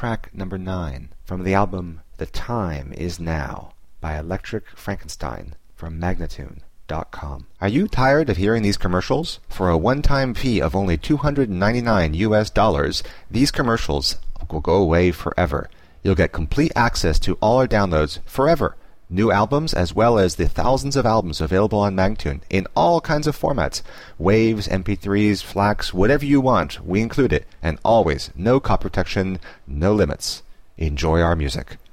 track number 9 from the album The Time Is Now by Electric Frankenstein from Magnatune.com. Are you tired of hearing these commercials? For a one-time fee of only $299, these commercials will go away forever. You'll get complete access to all our downloads forever. New albums as well as the thousands of albums available on Magnatune in all kinds of formats. Waves, MP3s, FLACs, whatever you want, we include it. And always, no copy protection, no limits. Enjoy our music.